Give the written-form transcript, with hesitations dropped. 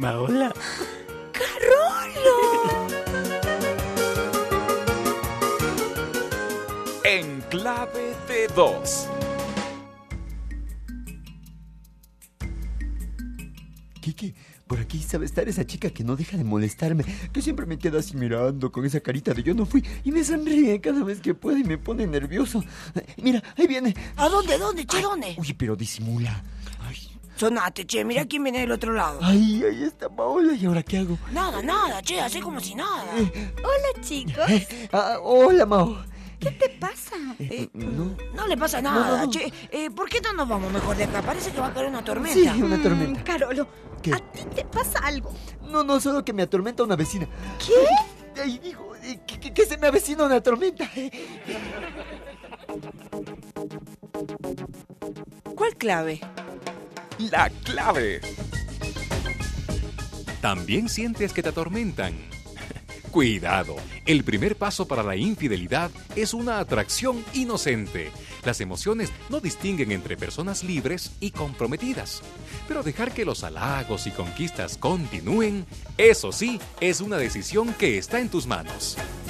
Maola. ¡Carolo! En clave de dos. Quique, por aquí sabe estar esa chica que no deja de molestarme, que siempre me queda así mirando con esa carita de yo no fui y me sonríe cada vez que puede y me pone nervioso. Mira, ahí viene. ¿A dónde, che, Ay, dónde? Uy, pero disimula. Ay, Sonate, che, mira quién viene del otro lado. ay, ahí está Paola, ¿y ahora qué hago? Nada, che, hace como si nada. Hola, chicos. Hola, Mao. ¿Qué te pasa? No. No le pasa nada, No. che. ¿Por qué no nos vamos mejor de acá? Parece que va a caer una tormenta. Sí, una tormenta. Carolo, ¿Qué? ¿a ti te pasa algo? No, solo que me atormenta una vecina. ¿Qué? Ay, dijo, que se me avecina una tormenta. ¿Cuál clave? La clave. ¿También sientes que te atormentan? Cuidado, el primer paso para la infidelidad es una atracción inocente. Las emociones no distinguen entre personas libres y comprometidas. Pero dejar que los halagos y conquistas continúen, eso sí, es una decisión que está en tus manos.